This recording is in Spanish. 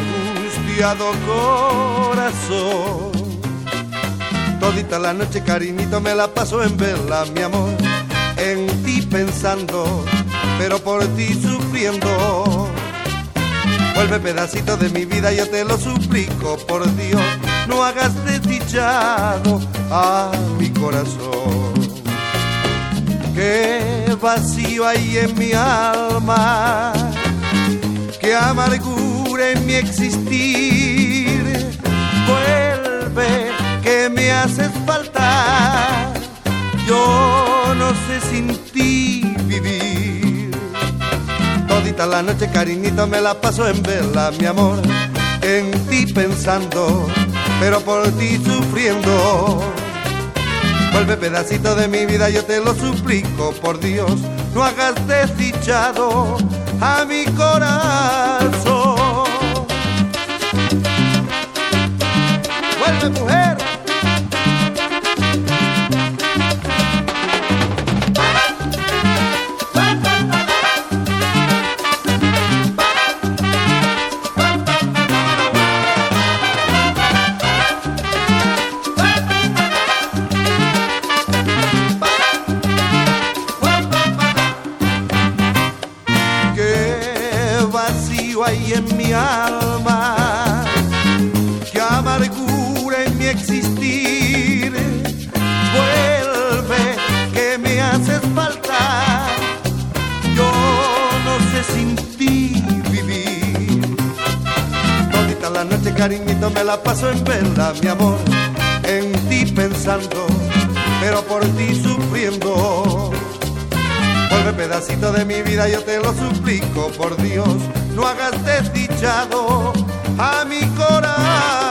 angustiado corazón. Todita la noche, cariñito, me la paso en verla, mi amor, en ti pensando, pero por ti sufriendo. Vuelve pedacito de mi vida, yo te lo suplico, por Dios, no hagas desdichado a mi corazón. Qué vacío hay en mi alma, qué amargura en mi existir. Vuelve, que me haces falta, yo no sé sin ti vivir. Todita la noche, cariñito, me la paso en verla, mi amor, en ti pensando, pero por ti sufriendo. Vuelve pedacito de mi vida, yo te lo suplico, por Dios, no hagas desdichado a mi corazón. Vuelve, mujer. Hay en mi alma, qué amargura en mi existir. Vuelve, que me haces falta, yo no sé sin ti vivir. Todita la noche, cariñito, me la paso en verla, mi amor, en ti pensando, pero por ti sufriendo. Vuelve pedacito de mi vida, yo te lo suplico, por Dios, no hagas desdichado a mi corazón.